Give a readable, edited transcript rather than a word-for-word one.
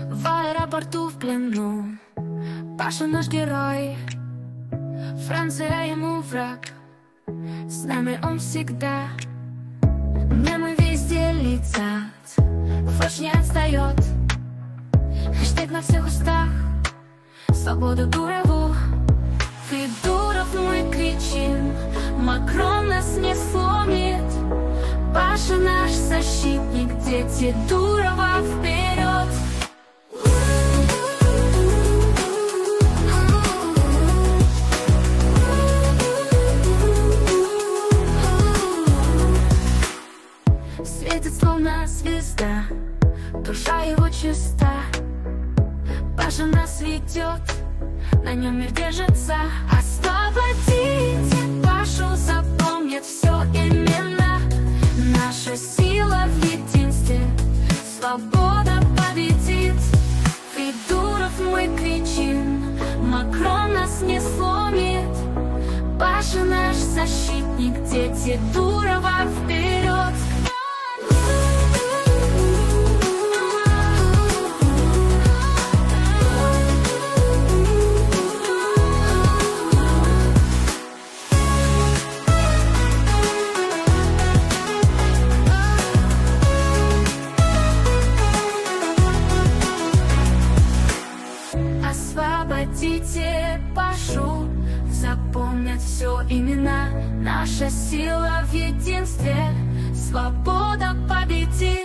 В аэропорту в плену Паша наш герой, Франция ему враг, с нами он всегда. Мемы везде летят, флеш не отстает, хэштег на всех устах, свободу Дурову. Придуров мы кричим, Макрон нас не сломит. Паша наш защитник, дети Дурова вперед! Светит словно звезда, душа его чиста. Паша нас ведет, на нем мир держится. Освободите Пашу, запомнят все имена. Наша сила в единстве, свобода победит. Придуров мы кричим, Макрон нас не сломит. Паша наш защитник, дети Дурова вперед! Освободите Пашу, запомнят все имена. Наша сила в единстве, свобода победит.